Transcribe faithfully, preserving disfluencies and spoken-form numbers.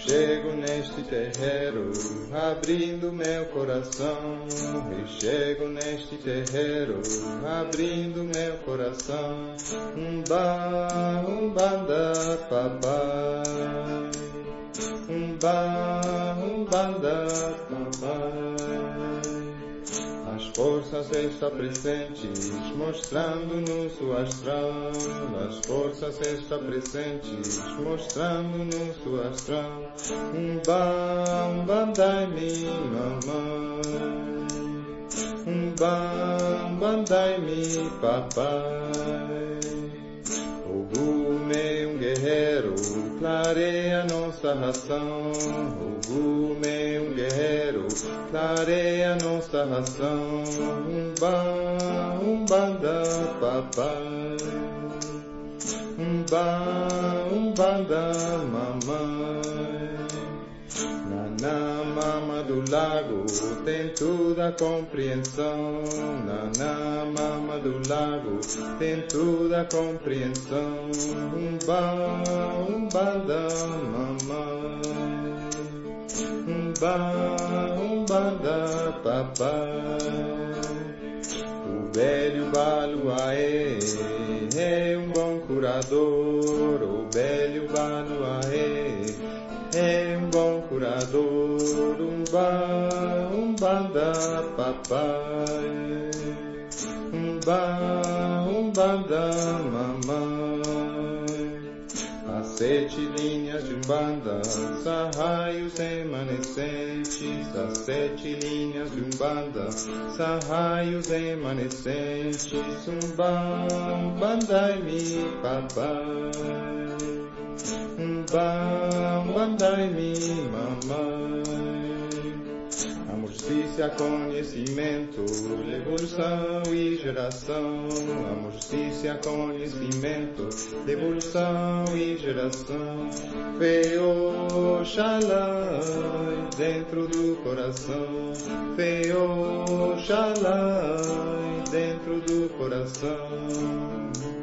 chego neste terreiro, abrindo meu coração. E chego neste terreiro, abrindo meu coração. Umba, umbanda, papai. Umba, umbanda, papai. As forças estão presentes, mostrando-nos o astral. As forças estão presentes, mostrando-nos o astral. Umba, umbandai-me, mamãe. Umba, umbandai-me, papai. Ogume, um guerreiro, clareia nossa ração. Ogume, um guerreiro, clareia nossa ração. Umba, umbanda, papai. Umba, umbanda, mamãe. Naná, mama do lago, tem toda a compreensão. Naná, mama do lago, tem toda a compreensão. Umba, umbanda, mamãe. Umba, umbanda, papai. O velho Baluaê é um bom curador. O velho Baluaê é um bom curador. Umba, umbanda, papai. Umba, umbanda, mamãe. As sete linhas de Umbanda, sarraios emanecentes. As sete linhas de Umbanda, sarraios emanecentes. Umba, umbandai-me, papai. Umba, umbandai-me, mamãe. Amor, justiça, conhecimento, evolução e geração. Amor, justiça, conhecimento, evolução e geração. Fé, Oxalá, dentro do coração. Fé, Oxalá, dentro do coração.